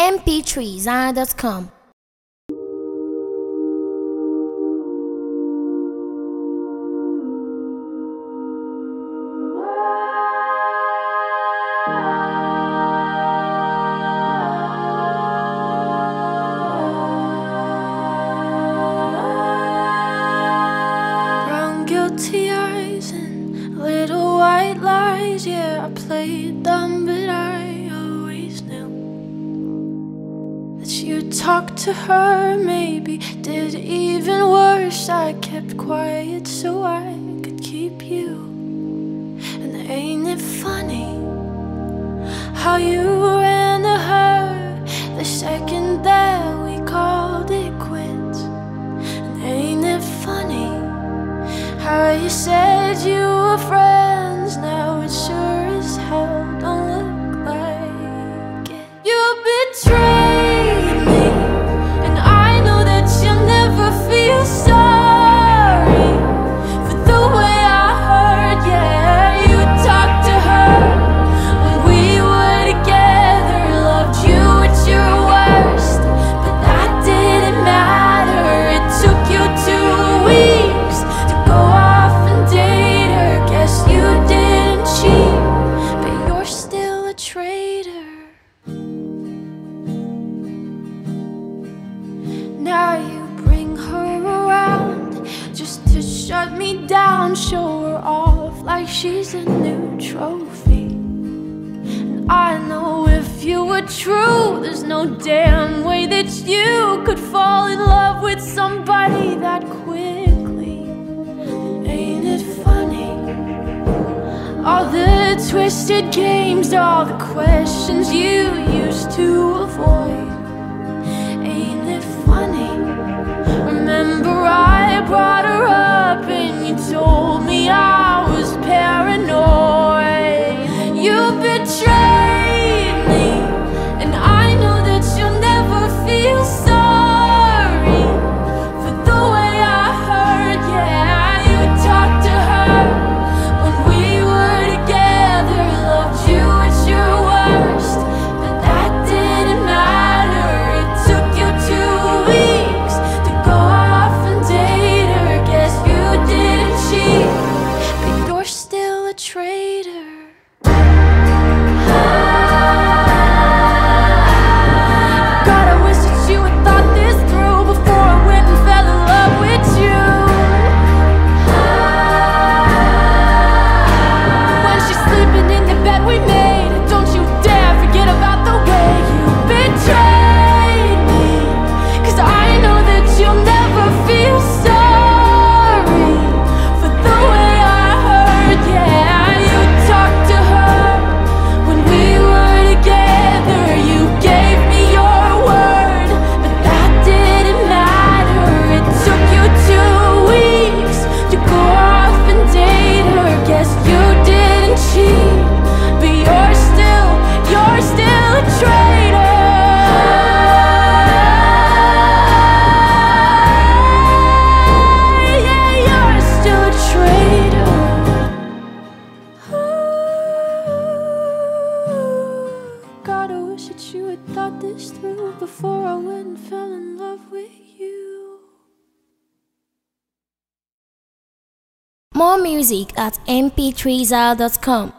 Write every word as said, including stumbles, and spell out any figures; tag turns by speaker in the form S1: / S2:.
S1: m p three zara dot com.
S2: Guilty eyes and little white lies. Yeah, I played dumb, but I always knew that you talked to her, maybe did even worse. I kept quiet so I could keep you. And ain't it funny how you ran to her the second that we called it quits? And ain't it funny how you said you were friends, now it sure as hell don't look like it. You betrayed me, and I know that you'll never feel sorry for the way I hurt. Yeah, you talked to her when we were together, loved you at your worst, but that didn't matter. It took you two weeks to go off and date her. Guess you didn't cheat, but you're still a traitor. Now you bring her around just to shut me down, show her off like she's a new trophy. And I know if you were true, there's no damn way that you could fall in love with somebody that quickly. Ain't it funny? All the twisted games, all the questions you used to avoid. Ain't it funny? Remember I brought her up and you told me I was paranoid. You betrayed me, and I know that you'll never feel sorry for the way I hurt. Yeah, you talked to her when we were together, loved you at your worst, but that didn't matter. It took you two weeks to go off and date her. Guess you didn't cheat, but you're still a traitor. God, I wish that you had thought this through before I went and fell in love with you. When she's sleeping in the bed we made, don't you dare forget about the way you betrayed me, 'cause I know that you'll never feel sorry for the way I hurt. Yeah, you talked to her when we were together, you gave me your word, but that didn't matter. It took you two weeks to go off and date her. Guess you didn't cheat, but you're still, you're still a traitor. Yeah, you're still a traitor. God, I wish that you had thought this through before I went and fell in love with you.
S1: More music at m p three zara dot com.